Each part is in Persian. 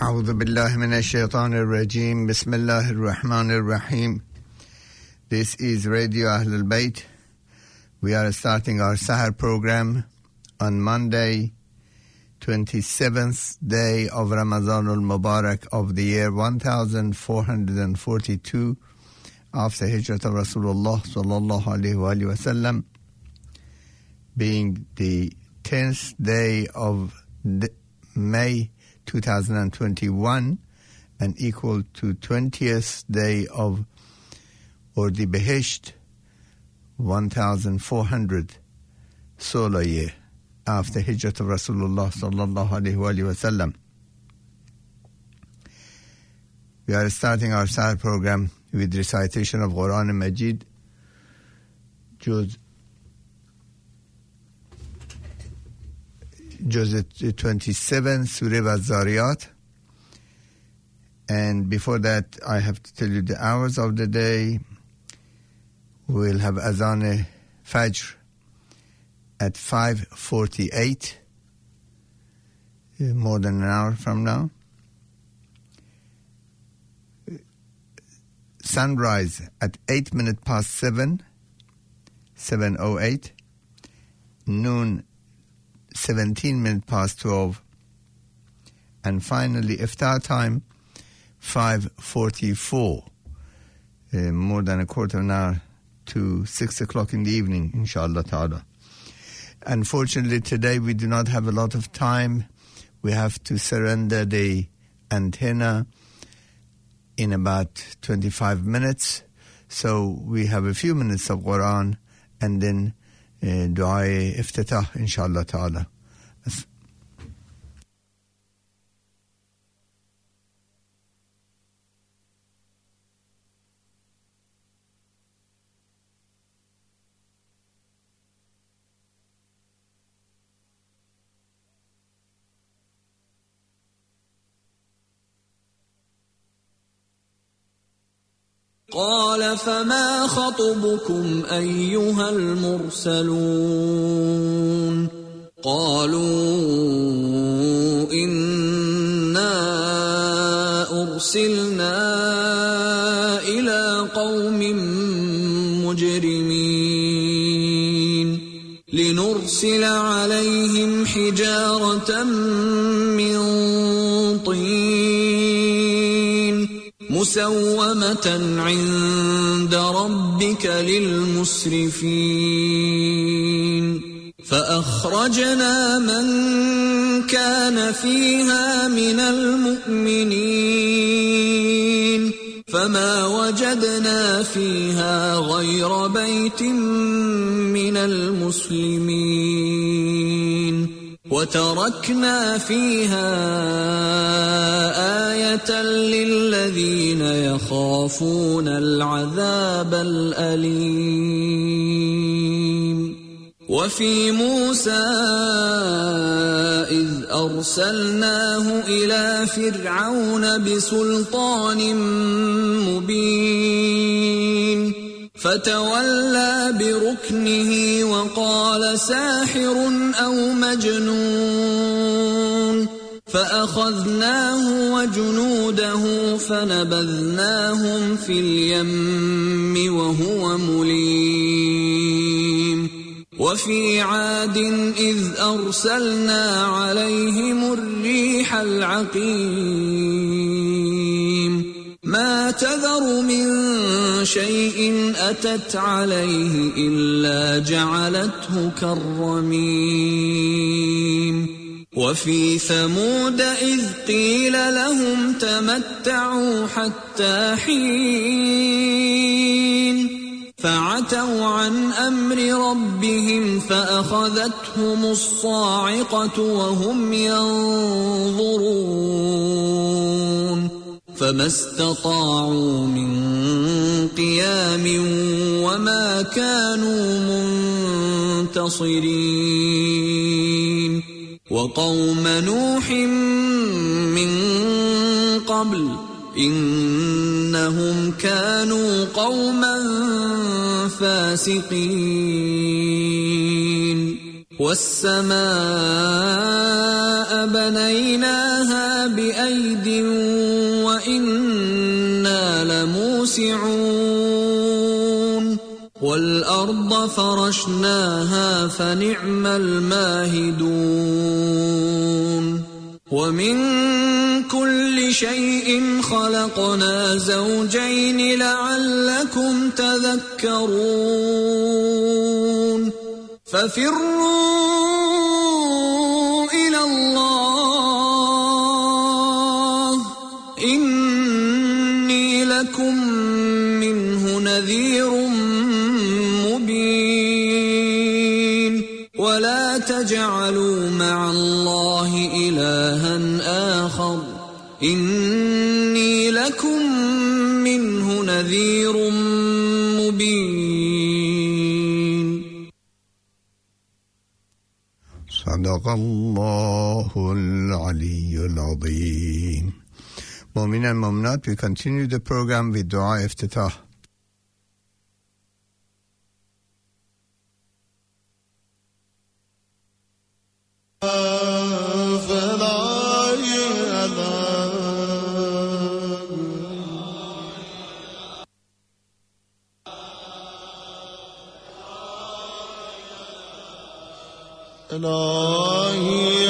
أعوذ بالله من الشيطان الرجيم بسم الله الرحمن الرحيم. This is Radio Ahlul Bayt. We are starting our Sahar program on Monday, 27th day of Ramadan al-Mubarak of the year 1442 after Hijrat of Rasulullah sallallahu alaihi wasallam, being the 10th day of May 2021 and equal to 20th day of Urdi Behesht 1400 solar year after Hijrat of Rasulullah sallallahu alaihi wasallam. We are starting our Sahar program with recitation of Quran Majid, Juz 27, Surah Al-Zariyat. And before that, I have to tell you the hours of the day. We'll have Azan Fajr at 5:48, more than an hour from now. Sunrise at 8 minutes past 7, 7:08. Noon, 17 minutes past 12. And finally, iftar time, 5:44, more than a quarter of an hour to 6 o'clock in the evening, inshallah ta'ala. Unfortunately, today we do not have a lot of time. We have to surrender the antenna in about 25 minutes. So we have a few minutes of Quran and then dua iftitah, inshallah ta'ala. قال فما خطبكم أيها المرسلون قالوا إنا أرسلنا إلى قوم مجرمين لنرسل عليهم حجارة من طين مسومة عند ربك للمسرفين فأخرجنا من كان فيها من المؤمنين فما وجدنا فيها غير بيت من المسلمين وتركنا فيها آية للذين يخافون العذاب الأليم وفي موسى إذ أرسلناه إلى فرعون بسلطان مبين فتولى بركنه وقال ساحر أو مجنون فأخذناه وجنوده فنبذناهم في اليم وهو مليم وفي عاد إذ أرسلنا عليهم الريح العقيم ما تذر من شيء أتت عليه إلا جعلته كالرميم وفي ثمود إذ قيل لهم تمتعوا حتى حين فعتوا عن أمر ربهم فأخذتهم الصاعقة وهم ينظرون فما استطاعوا من قيام وما كانوا منتصرين وقوم نوح من قبل إنهم كانوا قوما فاسقين والسماء السماء بنيناها بأيد وإنا لموسعون والأرض فرشناها فنعم الماهدون ومن كل شيء خلقنا زوجين لعلكم تذكرون ففروا إلى الله إني لكم منه نذير مبين ولا تجعلوا مع الله إلها آخر إني لكم منه نذير مبين صدق الله العلی العظیم. مؤمنان مؤمنات, we continue the program with dua افتتاح. إلهي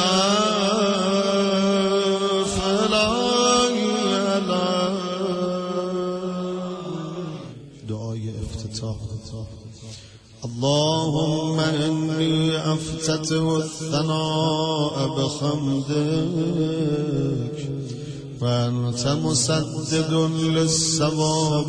ألف إلهي ألف. دعاء افتتاح. اللهم إني أفتتح الثناء بحمدك وأنت مسدد للصواب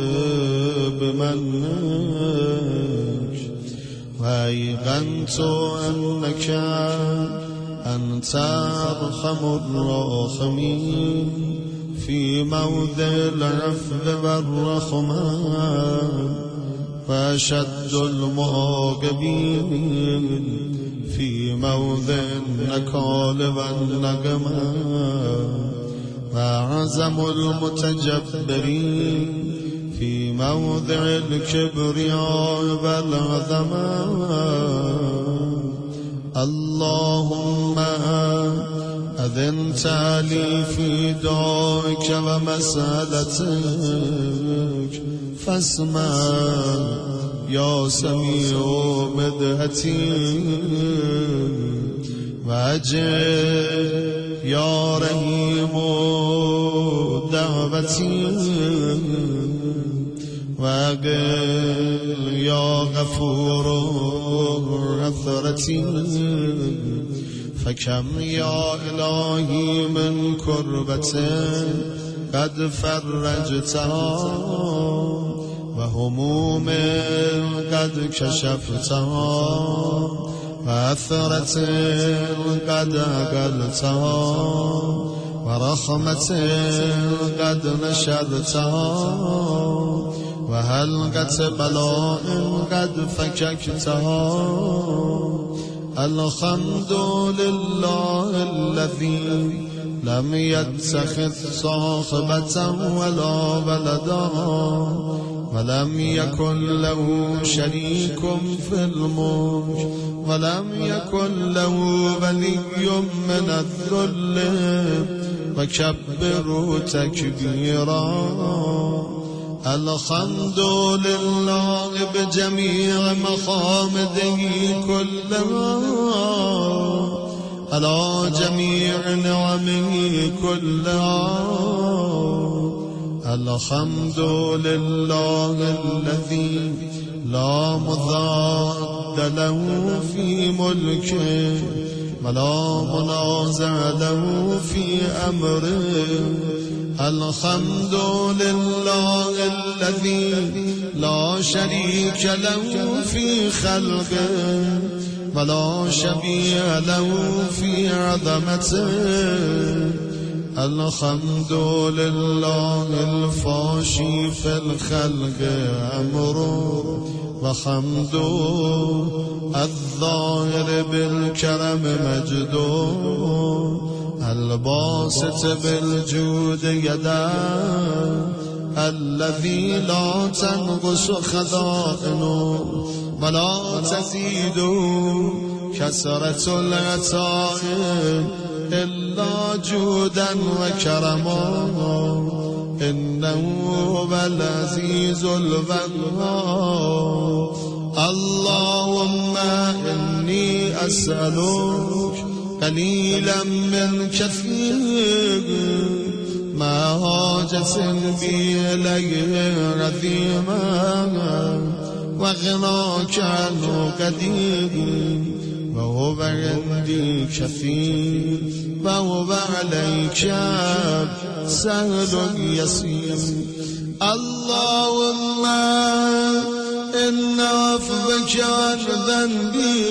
بمنك وأيقنت أنك أنت أرحم الراحمين في موضع العفو والرحمة وأشد المعاقبين في موضع النكال والنقمة وأعظم المتجبرين في موضع الكبرياء والعظمة. اللهم أذنت لي في دعائك ومسألتك فاسمع يا سميع مدحتي وأجب يا رحيم دعوتي وأقل يا غفور عثرتي. فكم يا إلهي من كربة قد فرجتها وهموم قد كشفتها وأثرة قد أقلتها ورحمة قد نشرتها وهلقة بلاء قد فككتها. الحمد لله الذي لم يتخذ صاحبة ولا ولدا ولم يكن له شريك في الملك ولم يكن له ولي من الذل وكبره تكبيرا. الحمد لله بجميع محامده كلها على جميع نعمه كلها. الحمد لله الذي لا مضاد له في ملكه ولا منازع له في أمره. الحمد لله الذي لا شريك له في خلقه ولا شبيه له في عظمته. الحمد لله الفاشي في الخلق أمره وحمده الظاهر بالكرم مجده الباسط بالجود يدا الذي لا تنقص خزائنه ولا تزيد كسرة العطاء إلا جودا وكرما إنه هو العزيز الغفار اللهم إني أسألك قليلا من كثير ما حاجة بي إليه عظيما وغناك عنه قدير وهو عندي كثير وهو عليك سهل يسير اللهم إن عفوك عن ذنبي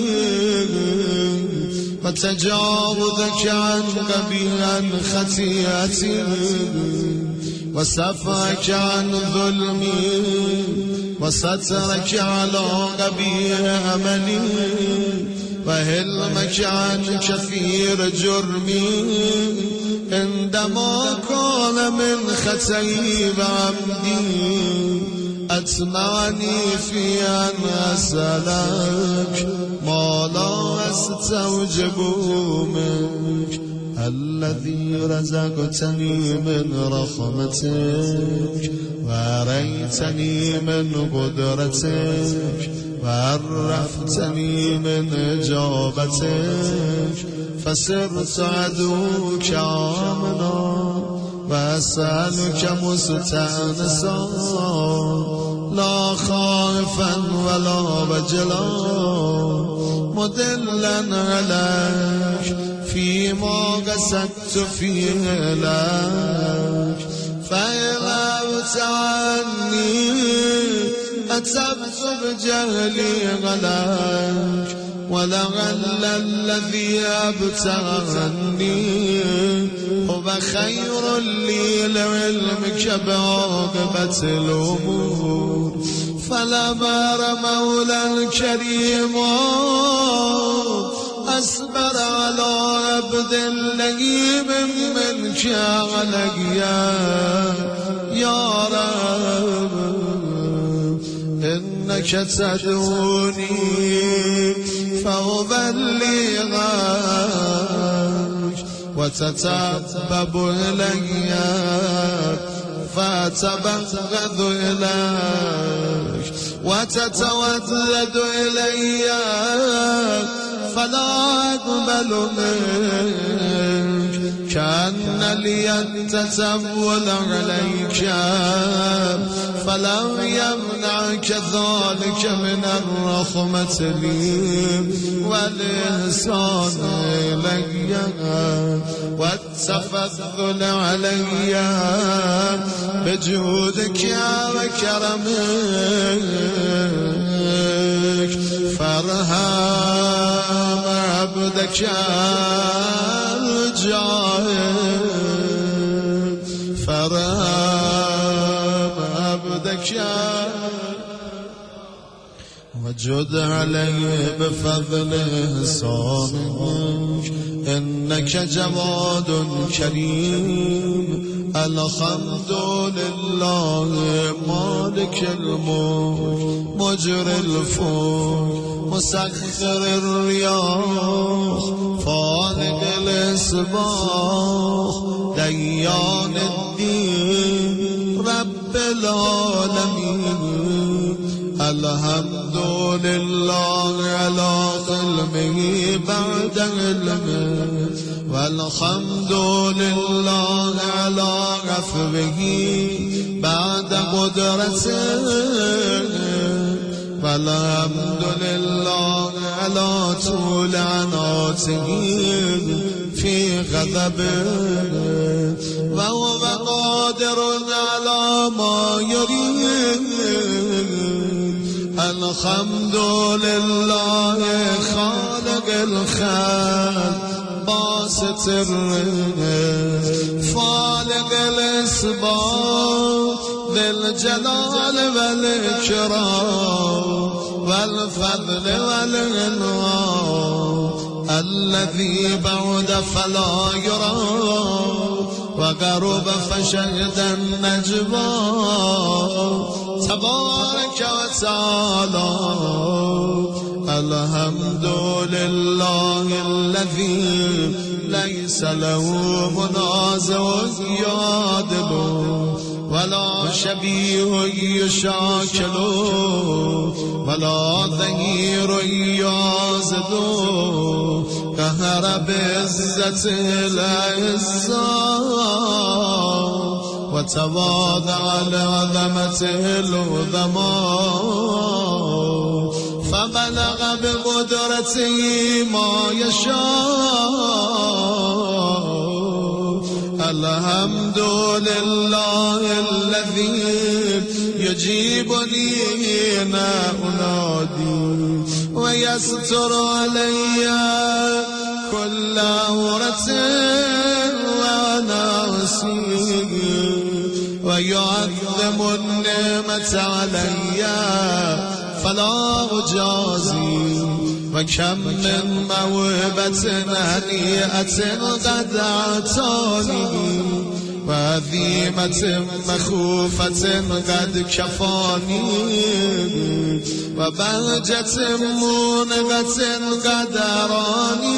وتجاوزك عن قبيح خطيئتي وصفحك عن ظلمي وسترك على قبيح أملي وهلمك عن كثير جرمي عندما كان من خطئي وعمدي أتمعني في أن أسألك ما لا أستوجب منك الذي رزقتني من رحمتك وأريتني من قدرتك وعرفتني من إجابتك فصرت عدوك آمنا وأسألك مستأنسا لا خائفا ولا وجلا مدلا عليك فيما قصدت فيه لك فإن أبت عني أتبت بجهلي عليك ولعل الذي أبت عني هو خير لي لعلمك بعاقبة الأمور فلما رمولا كريما أصبر على عبد لئيم منك علي يا رب إنك تدعوني فأبلغك وتتبب إلي فأتبغض إليك وتتودد إلي فلا أقبل منك كأن لي التسول عليك فلم يمنعك ذلك من الرحمة لي والإحسان إلي والتفضل علي بجودك وكرمك فارحم عبدك الجاهد فارحم عبدك وجد عليه بفضل إحسانك إنك جواد كريم الحمد لله مالك الملك مجري الفلك مسخر الرياح فالق الإصباح ديان الدين رب العالمين الحمد لله على علمه بعد علمه والحمد لله على عفوه بعد قدرته والحمد لله على طول عناته في غضبه وهو قادر على ما يريد الحمد لله خالق الخلق باسط الرزق فالق الاسباب ذي الجلال والإكرام والفضل والعنوان الذي بعد فلا يرى وقرب فشهد النجوى تبارك وتعالى الحمد لله الذي ليس له منازع يعدل ولا شبيه يشاكل ولا ظهير يعزد قهر بعزة الأعزاء وتواضع لعظمته العظماء فبلغ بقدرته ما يشاء الحمد لله الذي يجيبني حين أنادي ويستر علي كل عورة وأنا أسيء ويعظم النعمة علي فلا أجازي وكم من موهبة هنيئة قد أعطاني وعظيمة مخوفة قد كفاني وبهجة مونغة قد أراني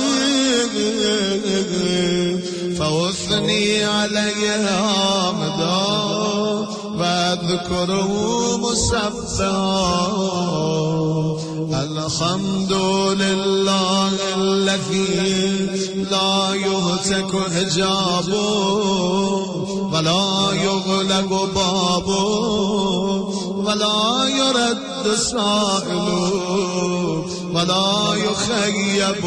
فأثني عليه حامدا واذكره مسبحا الحمد لله الذي لا يهتك حجابه ولا يغلق بابه ولا يرد سائله ولا يخيب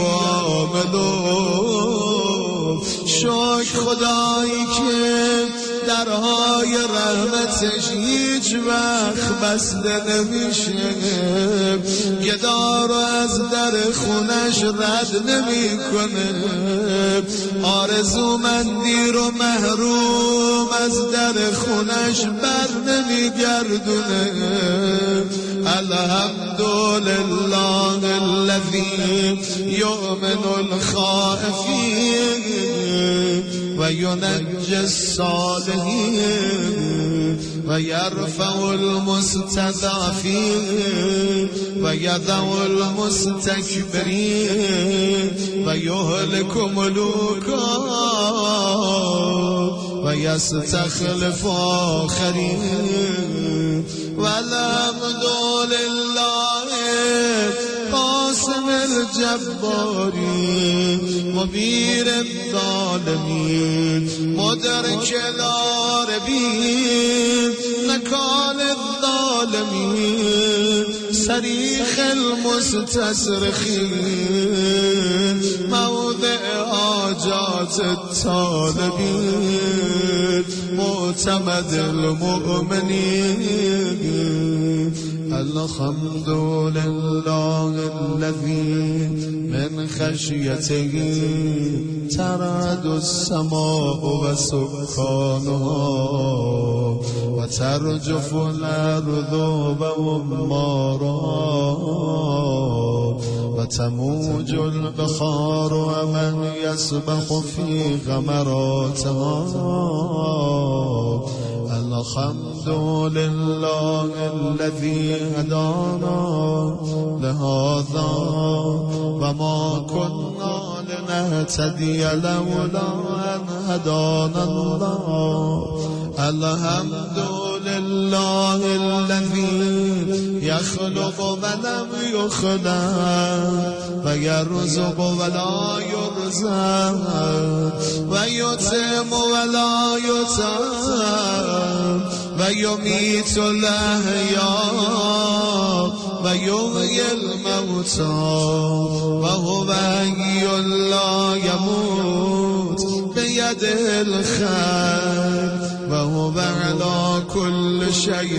عامله شکر خدایی که درهای رحمتش هیچ وقت بسته نمیشه گدا رو از در خونش رد نمیکنه آرزومندی رو محروم از در خونش بر نمیگردونه الحمد لله الذي يؤمن الخائفين وينجي الصالحين ويرفع المستضعفين ويضع المستكبرين ويهلك ملوكا ويستخلف آخرين والحمد لله قاسم الجبارين مبير الظالمين مدرك العاربين نكال الظالمين صريخ المستصرخين موضع حاجات الطالبين معتمد المؤمنين الحمد لله الذي من خشيته ترعد السماء وسكانها وترجف الأرض وأمارها وتموج البحار ومن يسبح في غمراتها الحمد لله الذي هدانا لهذا وما كنا لنهتدي لولا أن هدانا الله الحمد لله الذي يخلق ولم يخلق ويرزق ولا يرزق ويطعم ولا يطعم ويميت الأحياء ويحيي الموتى وهو حي لا يموت بيده الخير وهو على كل شيء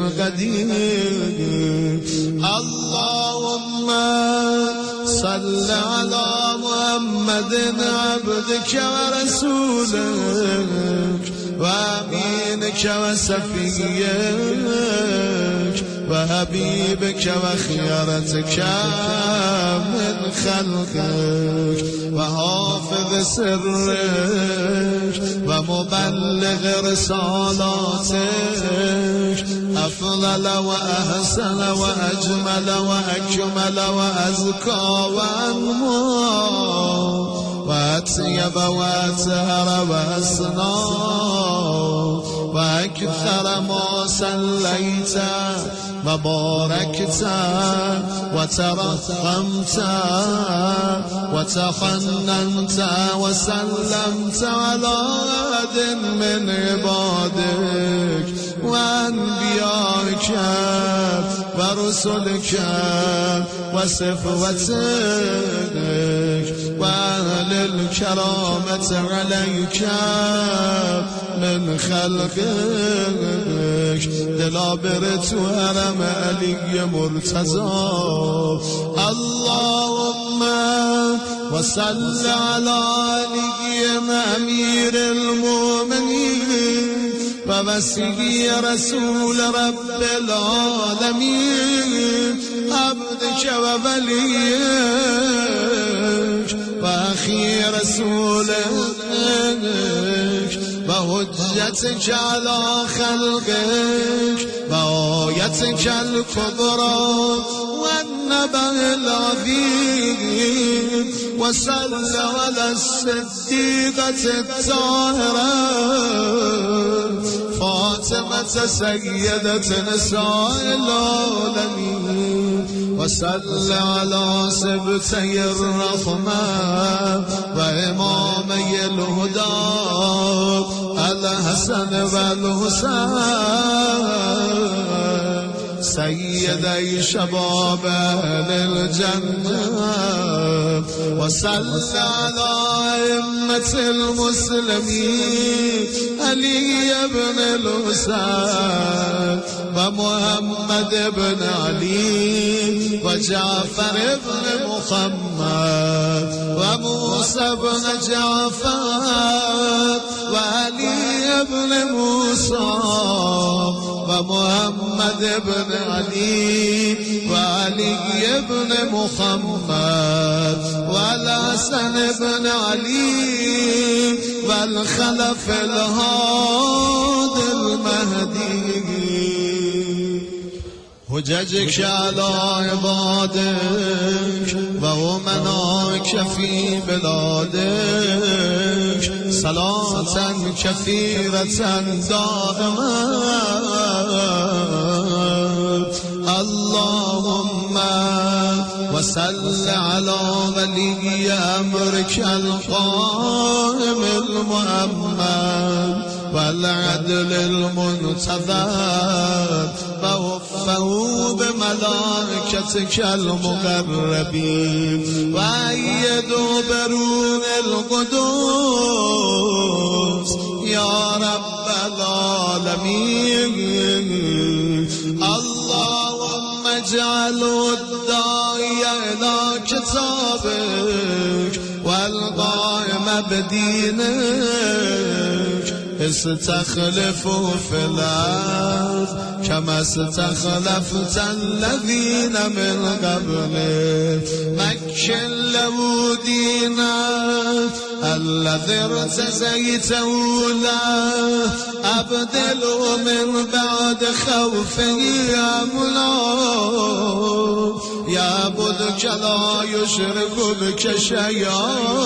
قدير اللهم صل على محمد عبدك ورسولك وأمينك وسفيك وحبيبك وخيرتك من خلقك وحافظ سرك ومبلغ رسالاتك أفضل وأحسن وأجمل وأكمل وأزكى وأنمى وأطيب وأطهر وأسنى وأكثر ما صليت وباركت وترحمت وتحننت وسلمت على أحد من عبادك وأنبيائك ورسلك وصفوتك وأهل الكرامة عليك من خلقك دلابرت وهرم علي مرتضى اللهم وصل على علي أمير المؤمنين ووسيء رسول رب العالمين عبدك ووليك وأخي رسولك وحجتك على خلقك وآيتك الكبرى والنبأ العظيم وصل على الصديقة الطاهرة فاطمة سيدة نساء العالمين وصل على سبتي الرحمة وإمامي الهدى الحسن والحسين سيدي شباب أهل الجنة وصل على أئمة المسلمين علي بن الحسين ومحمد بن علي وجعفر بن محمد وموسى بن جعفر وعلي بن موسى ومحمد بن علي وعلي بن محمد والحسن بن علي والخلف الهادي المهدي حججك على عبادك وأمناك في بلادك صلاة كثيرة دائمة اللهم وصل على ولي أمرك القائم المؤمن والعدل المنتظر ووفه بملائكتك المقربين وأيدوا برون القدوس يا رب العالمين اللهم اجعلوا الداعي إلى كتابك والقائم بدينك استخلفوا في الأرض كما استخلفت الذين من قبلك مكن له دينك الذي ارتزيته له أبدله من بعد خوفه أمنا يعبدك لا يشرك بك شيئا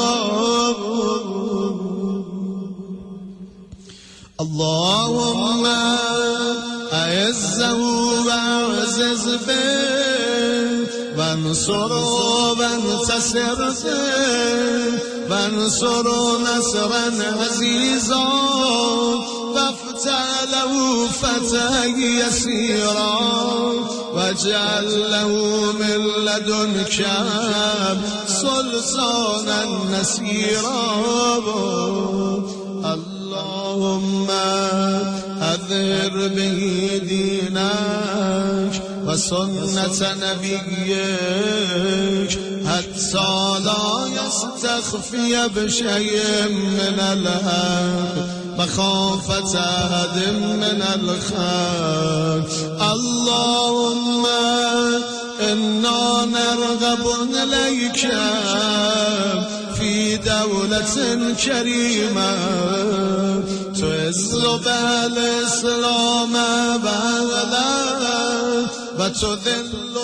اللهم أعزه وأعزز به وانصره وانتصر به وانصره نصرا عزيزا وافتح له فتحا يسيرا واجعل له من لدنك سلطانا نصيرا اللهم أظهر به دينك وسنة نبيك حتى لا يستخفي بشيء من الحق مخافة أحد من الخلق اللهم إنا نرغب إليك في دولة كريمة تعز بها الإسلام بأهله وتذل